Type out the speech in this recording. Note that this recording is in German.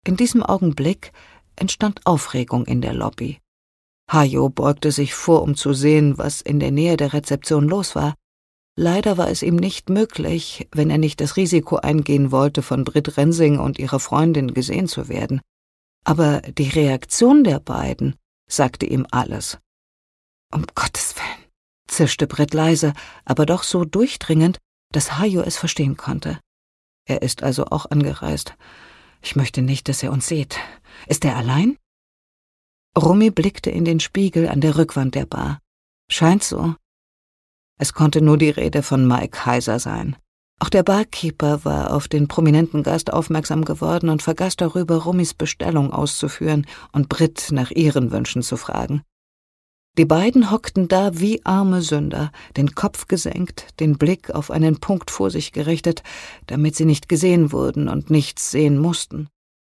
In diesem Augenblick entstand Aufregung in der Lobby. Hajo beugte sich vor, um zu sehen, was in der Nähe der Rezeption los war. Leider war es ihm nicht möglich, wenn er nicht das Risiko eingehen wollte, von Britt Rensing und ihrer Freundin gesehen zu werden. Aber die Reaktion der beiden sagte ihm alles. »Um Gottes Willen«, zischte Britt leise, aber doch so durchdringend, dass Hajo es verstehen konnte. »Er ist also auch angereist. Ich möchte nicht, dass er uns sieht. Ist er allein?« Rumi blickte in den Spiegel an der Rückwand der Bar. »Scheint so.« Es konnte nur die Rede von Mike Heiser sein. Auch der Barkeeper war auf den prominenten Gast aufmerksam geworden und vergaß darüber, Rumis Bestellung auszuführen und Britt nach ihren Wünschen zu fragen. Die beiden hockten da wie arme Sünder, den Kopf gesenkt, den Blick auf einen Punkt vor sich gerichtet, damit sie nicht gesehen wurden und nichts sehen mussten.